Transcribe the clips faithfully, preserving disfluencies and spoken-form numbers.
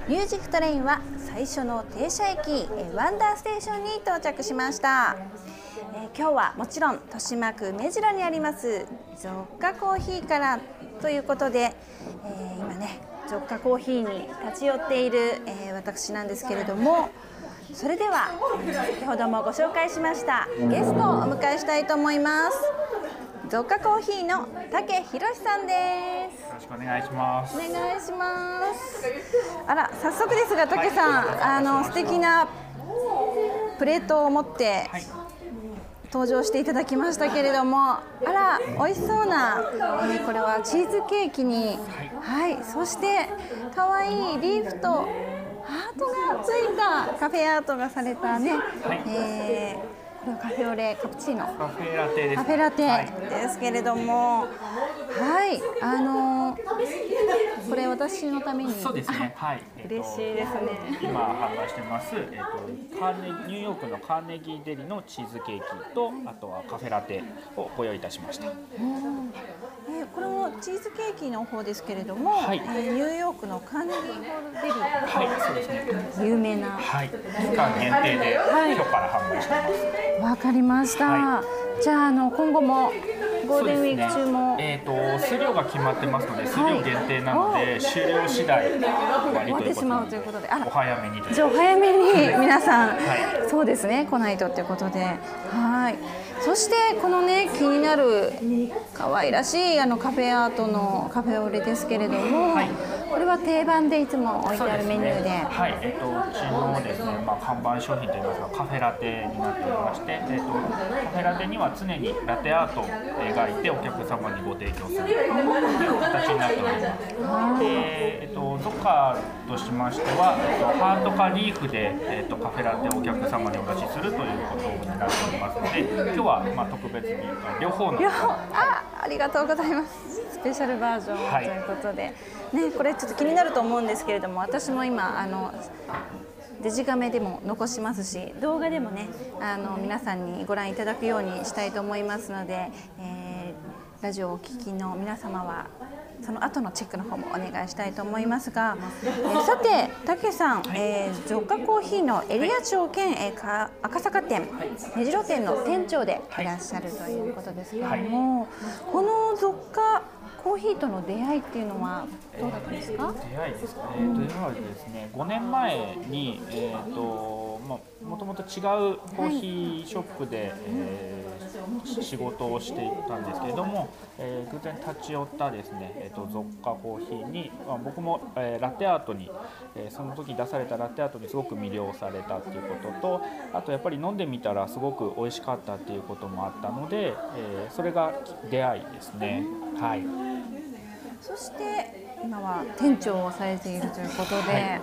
ミュージックトレインは最初の停車駅ワンダーステーションに到着しました。えー、今日はもちろん豊島区目白にありますゾッカコーヒーからということで、えー、今ねゾッカコーヒーに立ち寄っている、えー、私なんですけれども、それでは先ほどもご紹介しましたゲストをお迎えしたいと思います。ゾッカコーヒーの武博さんです。 よろしくお願いします。 お願いします。あら、早速ですが武さん、はい、あの素敵なプレートを持って登場していただきましたけれども、あら美味しそうな、えー、これはチーズケーキに、はい、はい、そして可愛いリーフとハートがついたカフェアートがされたね、はい、えーカフェオレカプチーノカフェラテです、ね、 カフェラテですけれども、はい、はい、あのー、これ私のためにそうですね、はい、 嬉しいですね。 今販売してます、えーと、カーネニューヨークのカーネギーデリのチーズケーキと、あとはカフェラテをご用意いたしました。 えー、これもチーズケーキの方ですけれども、はい、えー、ニューヨークのカーネギーホールデリ、 はい、そうですね、 有名な、 はい、期間限定で、はい、今日から販売してます。 わかりました。はい、じゃあ、あの今後もゴールデンウィーク中も、 ね、えーと数量が決まってますので、数量限定なので、はい、終了次第終わりということで、終わってしまうということで、あら、お早めにという。じゃあお早めに皆さん、はい、そうですね、来ないとということで、はい。そしてこのね、気になる可愛らしいあのカフェアートのカフェオレですけれども、はい、これは定番でいつも置いてあるメニューで、で、ね、 はい、えっとうちのですね、まあ看板商品といいますかカフェラテになっておりまして、えっとカフェラテには常にラテアートを描いてお客様にご提供するという形になっております。で、えっとゾッカとしましては、えっとハートかリーフでえっとカフェラテをお客様にお出しするということになっておりますので、今日はまあ特別に両方の両方、あ、ありがとうございます。スペシャルバージョンということで、はい、ね、これちょっと気になると思うんですけれども、私も今あのデジカメでも残しますし、動画でもね、あの皆さんにご覧いただくようにしたいと思いますので、えー、ラジオをお聞きの皆様はその後のチェックの方もお願いしたいと思いますが、えー、さて武さん、えー、ゾッカコーヒーのエリア長兼、えー、か赤坂店、目白店の店長でいらっしゃるということですけれども、はい、このゾッカコーヒーとの出会いっていうのはどうだったんですか？ えー、出会いですかね。えー、というのはですね、ごねんまえに、えーとまあ、もともと違うコーヒーショップで、はい、えー、仕事をしていたんですけれども、えー、偶然立ち寄ったですね、えーとゾッカコーヒーに、まあ、僕も、えー、ラテアートに、えー、その時出されたラテアートにすごく魅了されたっていうことと、あとやっぱり飲んでみたらすごく美味しかったっていうこともあったので、えー、それが出会いですね。はい。 そして今は店長をされているということで、はい、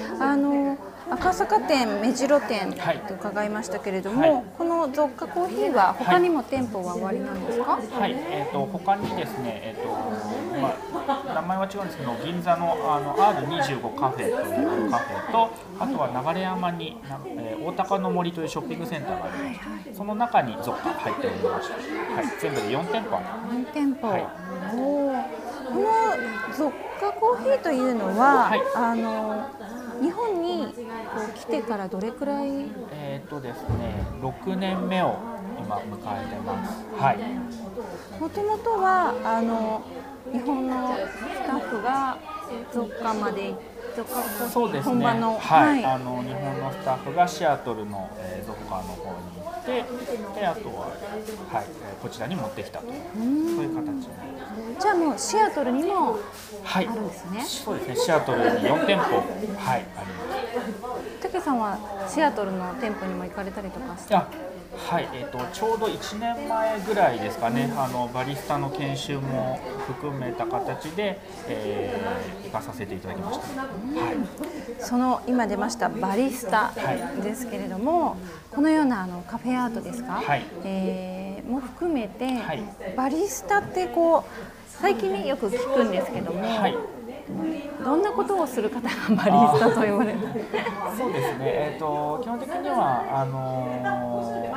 うん、あの赤坂店、目白店と伺いましたけれども、はい、このゾッカコーヒーは他にも店舗はおありなんですか？はい、 はい、えーと他にですね、えーとまあ、名前は違うんですけど、銀座の、あの アールにじゅうご カフェというカフェと、あとは流山に、えー、大高の森というショッピングセンターがあります。はいはい、その中にゾッカ入っておりまして、はい、全部でよん店舗あります。 よん店舗、はい、おこのゾッカコーヒーというのは、はい、あの日本にこう来てからどれくらい？ えっとですね、ろくねんめを今迎えてます。はい。 もともとはあの日本のスタッフがゾッカまでゾッカコーヒー本場の、 はい、はい、あの日本のスタッフがシアトルの、えー、ゾッカの方に行って、であとは、はい、こちらに持ってきたという、そういう形になります。 じゃあもうシアトルにもあるんですね。はい、 そうですね。シアトルによん店舗、はい、あります。 武さんはシアトルの店舗にも行かれたりとかして？ あ、はい、えーと、ちょうどいちねんまえぐらいですかね、あのバリスタの研修も含めた形で、えー、行かさせていただきました。はい、 その今出ましたバリスタですけれども、はい、このようなあのカフェアートですか、はい、えー、も含めて、はい、バリスタってこう最近ねよく聞くんですけども、はい、どんなことをする方がバリスタと言われる？ そうですね、えーと、基本的にはあのー、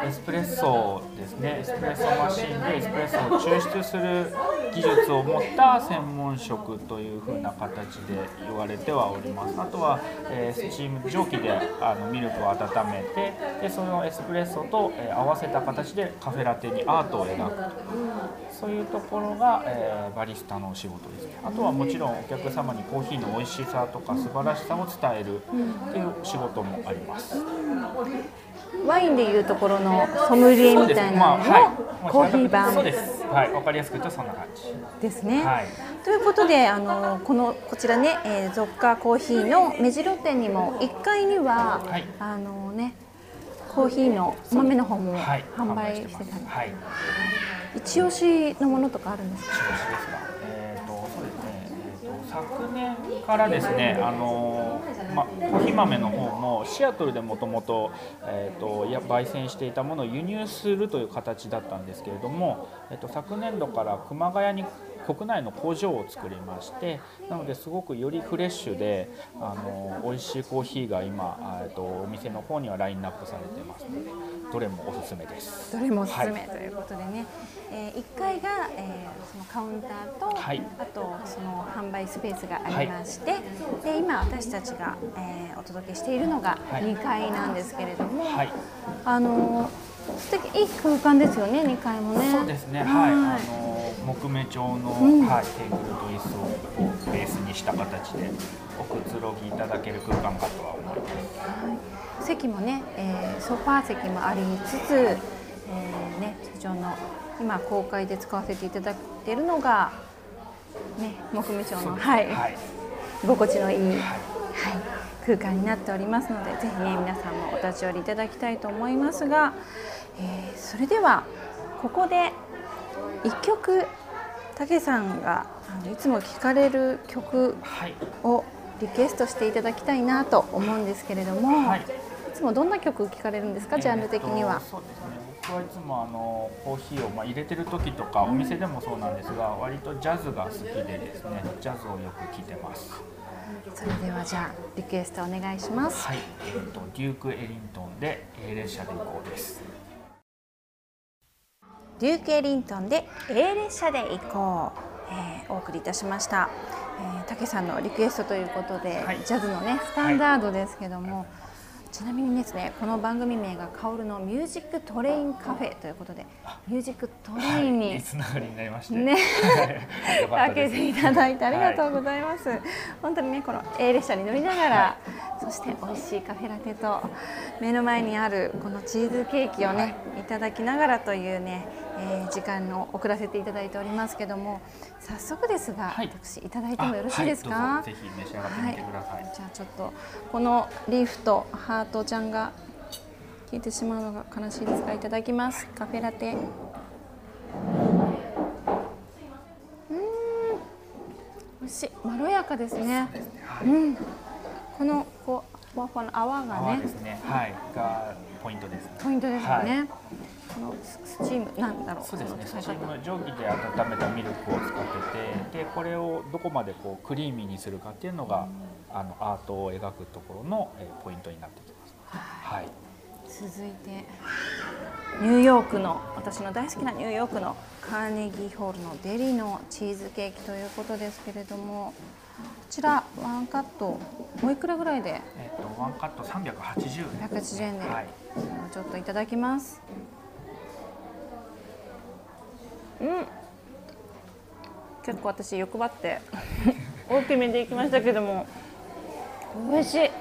エスプレッソですね。エスプレッソマシンでエスプレッソを抽出する技術を持った専門職という風な形で言われてはおります。あとは、えー、スチーム蒸気であのミルクを温めて、でそのエスプレッソと、えー、合わせた形でカフェラテにアートを描くと、そういうところが、えー、バリスタの仕事ですね。あとはもちろんお客様にコーヒーの美味しさとか素晴らしさを伝えるという仕事もあります。 ワインでいうところのソムリエみたいなののコーヒー版。 そうです。はい、わかりやすく言うとそんな感じですね。 はい、 ということで、あのこのこちらね、えー、ゾッカーコーヒーの目白店にもいっかいには、はい、あのねコーヒーの豆の方も販売してたり、はい、一押しのものとかあるんですか？ 一押しですか。えーとそうですね。えーと昨年からですね、あのまコーヒー豆の方もシアトルでもともとえーと焙煎していたものを輸入するという形だったんですけれども、えーと昨年度から熊谷に国内の工場を作りまして、なのですごくよりフレッシュであの美味しいコーヒーが今、えーとお店の方にはラインナップされていますので、どれもおすすめです。 どれもおすすめ、はい、ということでね、えー、いっかいが、えー、そのカウンターと、はい、あとその販売スペースがありまして、はい、で今私たちが、えー、お届けしているのがにかいなんですけれども、はい、あの素敵いい空間ですよね、にかいもね。 そうですね、はい、はい、あの木目調の、うんはい、テーブルと椅子をベースにした形でおくつろぎいただける空間かとは思います。 はい、席もね、えー、ソファー席もありつつ、えーね、通常の今公開で使わせていただいているのが、ね、木目調の、はいはい、居心地のいい、はいはい、空間になっておりますので、ぜひね皆さんもお立ち寄りいただきたいと思いますが、えー、それではここでいっきょくたけさんがあのいつも聴かれる曲をリクエストしていただきたいなと思うんですけれども、はい、いつもどんな曲聴かれるんですか、ジャンル的には。 そうですね、僕はいつもあのコーヒーをまあ入れてる時とかお店でもそうなんですが、割とジャズが好きでですね、ジャズをよく聴いてます。 それではじゃあリクエストお願いします。 はい、えっとデューク・エリントンで A 列車で行こうです。 デューク・エリントンで A 列車で行こう、えー、お送りいたしました。えー、たけさんのリクエストということで、はい、ジャズのねスタンダードですけども、はい、ちなみにですね、この番組名がカオルのミュージックトレインカフェということで、ミュージックトレインに、 はい、つながりになりましてね開けていただいてありがとうございます。はい、本当にねこの A 列車に乗りながら、はい、そして美味しいカフェラテと目の前にあるこのチーズケーキをね、はい、いただきながらというね、えー、時間を送らせていただいておりますけども、早速ですが、はい、私いただいてもよろしいですか？ はい、ぜひ召し上がってみてください。 はい、じゃあちょっとこのリーフとハートちゃんが消えてしまうのが悲しいですが、いただきます。カフェラテ。うん、美味しい、まろやかですね。 そうですね、はい、 うん、このこうふわふわの泡がね、 泡ですね、はい、がポイントですね。 ポイントですよね。はい、このスチームなんだろう。 そうですね。スチーム蒸気で温めたミルクを使ってて、でこれをどこまでこうクリーミーにするかっていうのが、うん、あのアートを描くところの、えー、ポイントになってきます。はい。 続いてニューヨークの私の大好きなニューヨークのカーネギーホールのデリのチーズケーキということですけれども、こちらワンカットおいくらぐらいで？ えっとワンカットさんびゃくはちじゅうえん。 ひゃくはちじゅうえんで、はい、ちょっといただきます。うん、結構私欲張って大きめでいきましたけども美味しい。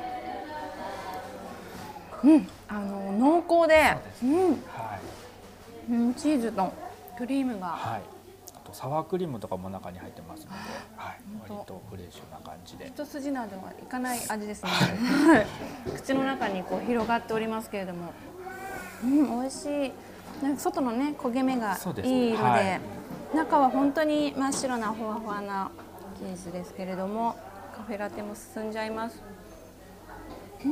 うん、あの濃厚で、うで、ね、うん、はい、うん、チーズのクリームが、 はい、あとサワークリームとかも中に入ってますので、はい、割とフレッシュな感じで、 一筋縄ではいかない味ですね。口の中にこう広がっておりますけれども、うん、美味しい。なんか外のね焦げ目がいい色で、はい、中は本当に真っ白なふわふわなチーズですけれども、カフェラテも進んじゃいます。うん、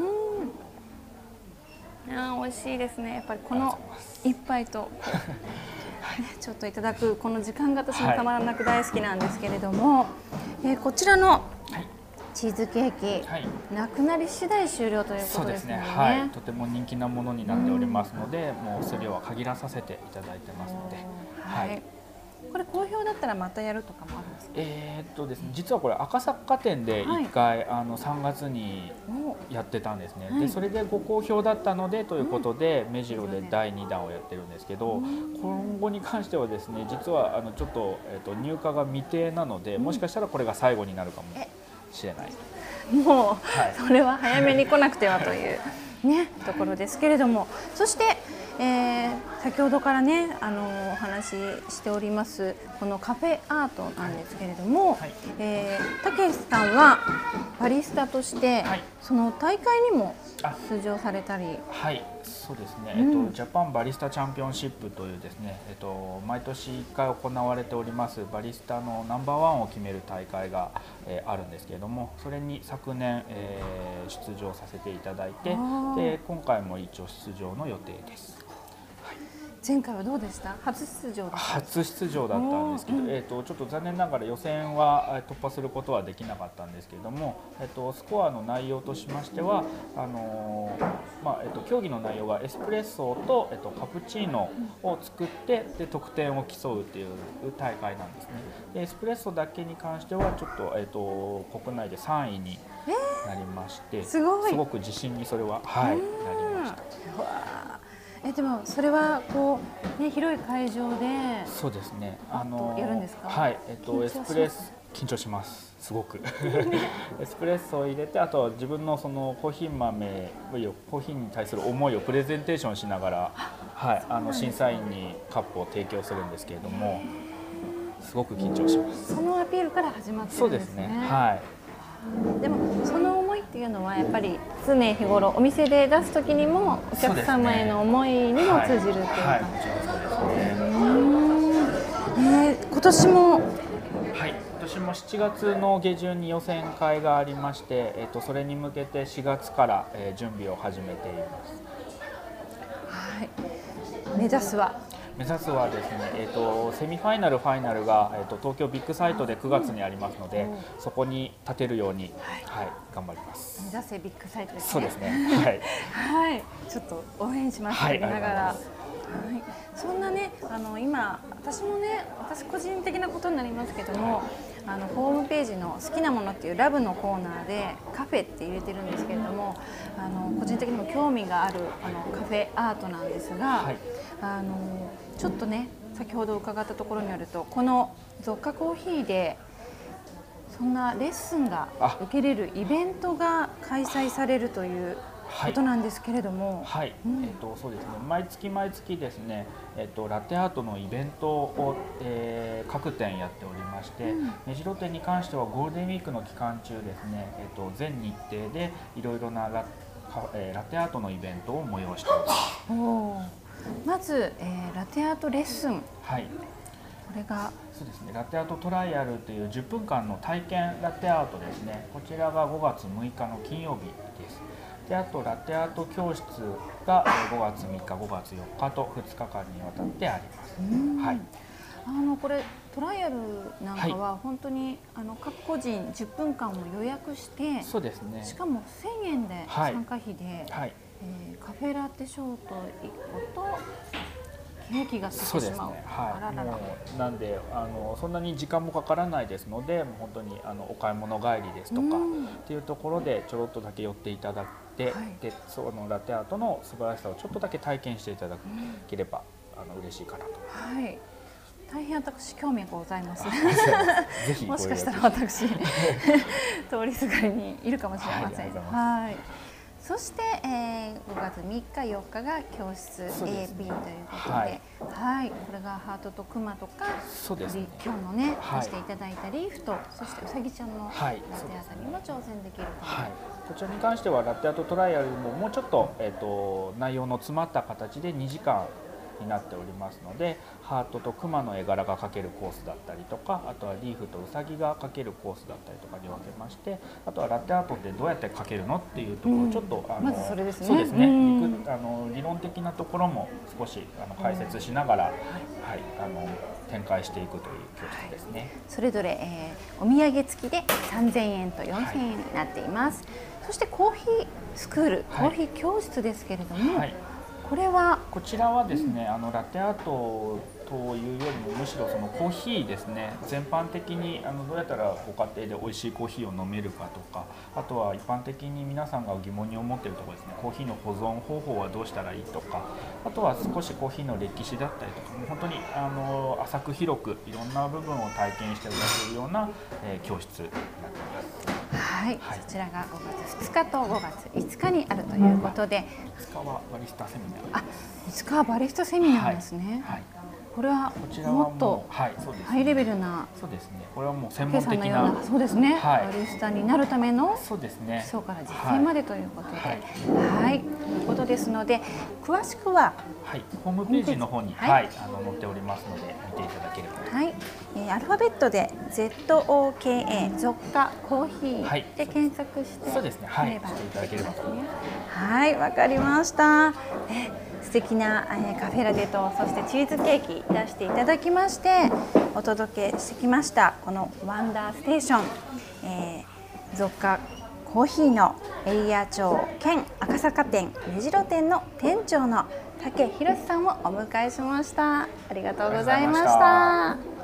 あー美味しいですね。やっぱりこの一杯と、ね、ちょっといただくこの時間が私もたまらなく大好きなんですけれども、はい、えー、こちらのチーズケーキ、はい、なくなり次第終了ということですね。 はい、とても人気なものになっておりますので、うん、もう数量は限らさせていただいてますので、 はい、これ好評だったらまたやるとかもあるんですか？ えーっとですね、実はこれ赤坂店でいっかい、はい、あのさんがつにやってたんですね。はい、でそれでご好評だったのでということで、うん、目白でだいにだんをやってるんですけど、うん、今後に関してはですね、実はあのちょっと、えーっと入荷が未定なので、もしかしたらこれが最後になるかもしれない。 もう、はい、それは早めに来なくてはというねところですけれども、そして、えー、先ほどからねあのお話ししておりますこのカフェアートなんですけれども、はい、えー、たけしさんはバリスタとして、はい、その大会にも出場されたり。 はい、そうですね、うん、えっと、ジャパンバリスタチャンピオンシップというですね、えっと、毎年いっかい行われておりますバリスタのナンバーワンを決める大会が、えー、あるんですけれども、それに昨年、えー、出場させていただいて、で今回も一応出場の予定です。 前回はどうでした？初出場だった初出場だったんですけど、うん、えーとちょっと残念ながら予選は突破することはできなかったんですけれども、えーとスコアの内容としましてはあのーまあえーと競技の内容がエスプレッソと、えーとカプチーノを作ってで得点を競うという大会なんですね。でエスプレッソだけに関してはちょっと、えーと国内でさんいになりまして、えー、すごい、すごく自信にそれは、はい、なりました。 えでもそれはこう、ね、広い会場でそうですね、あのやるんですか？ はい、えっとエスプレッソ緊張しますすごくエスプレッソを入れて、あとは自分のそのコーヒー豆コーヒーに対する思いをプレゼンテーションしながら、はい、あの審査員にカップを提供するんですけれども、すごく緊張します。 そのアピールから始まってるんですね。 そうですね、はい。 でもその思いっていうのはやっぱり常日頃お店で出す時にもお客様への思いにも通じるっていうか、今年もはい、今年もしちがつの下旬に予選会がありまして、えっとそれに向けてしがつから、えー、準備を始めています。 はい、目指すは目指すはですね、えー、とセミファイナル、ファイナルが、えー、と東京ビッグサイトでくがつにありますので、そこに立てるように、はいはい、頑張ります。 目指せビッグサイトですね。 そうですね、はい、 はい、ちょっと応援します、はい、見ながら。はい、そんなね、あの今私もね、私個人的なことになりますけども、あのホームページの好きなものっていうラブのコーナーでカフェって入れてるんですけれども、あの個人的にも興味があるあのカフェアートなんですが、はい、あのちょっとね先ほど伺ったところによると、このゾッカコーヒーでそんなレッスンが受けれるイベントが開催されるということなんですけれども、 はい、はい、うん、えっとそうですね、毎月毎月ですね、えっとラテアートのイベントを、えー、各店やっておりまして、うん、目白店に関してはゴールデンウィークの期間中ですね、えっと全日程でいろいろなラ、えー、ラテアートのイベントを催しております。 まず、えー、ラテアートレッスン、はい、これがそうですね、ラテアートトライアルというじゅっぷんかんの体験ラテアートですね。こちらがごがつむいかの金曜日です。であとラテアート教室がごがつみっか、ごがつよっかとふつかかんにわたってあります。はい、 あのこれトライアルなんかは本当に、はい、あの各個人じゅっぷんかんを予約して、 そうですね、 しかもせんえんで参加費で、はいはい、えー、カフェラテショートいっことケーキがついてしまう。 そうですね、はい、あららもうなんであのそんなに時間もかからないですので、もう本当にあのお買い物帰りですとかっていうところでちょろっとだけ寄っていただいて、はい、でそのラテアートの素晴らしさをちょっとだけ体験していただければ、うん、あの嬉しいかなと。 はい、大変私興味がございます。 ぜひもしかしたら私通りすがりにいるかもしれません。はい。そして、えー、ごがつみっか、よっかが教室 エービー ということで、はい、はい、これがハートとクマとか、そうですね、今日のね、はい、していただいたリーフと、そしてうさぎちゃんのラテアートにも挑戦できると、はい、 こちらに関してはラテアートトライアルももうちょっと、えーと、内容の詰まった形でにじかんになっておりますので、ハートとクマの絵柄が描けるコースだったりとか、あとはリーフとウサギが描けるコースだったりとかに分けまして、あとはラテアートってどうやって描けるのっていうところをちょっと、うん、あのまずそれですね。 そうですね、うん、あの理論的なところも少しあの解説しながら、はい、あの展開していくという教室ですね。 それぞれ、えー、お土産付きでさんぜんえんとよんせんえんになっています。はい、そしてコーヒースクール、コーヒー教室ですけれども、はい、これはこちらはですね、うん、あのラテアートというよりもむしろそのコーヒーですね、全般的にあのどうやったらご家庭で美味しいコーヒーを飲めるかとか、あとは一般的に皆さんが疑問に思っているところですね、コーヒーの保存方法はどうしたらいいとか、あとは少しコーヒーの歴史だったりとか、本当にあの浅く広くいろんな部分を体験していただけるような、えー、教室になっています。 はい、はい、そちらがごがつふつかとごがついつかにあるということで、 いつかはバリスタセミナー。 あ、いつかはバリスタセミナーですね。はいはい、これはもっとハイレベルな、 そうですね。これはもう専門的な、 そうですね。バリスタになるための、 そうですね。 基礎から実践までということで、はい、はい、ということですので、詳しくは、 はい、ホームページの方に、はい、あの載っておりますので見ていただければ。 はい、えー、アルファベットで ゼットオーケーエー ゾッカコーヒーで検索して、 そうですね。はい、していただければと思います。 はい、わかりました。え素敵な、えー、カフェラテとそしてチーズケーキ出していただきましてお届けしてきましたこのワンダーステーション、えー、ゾッカコーヒーのエリア長兼赤坂店目白店の店長の武博さんをお迎えしました。ありがとうございました。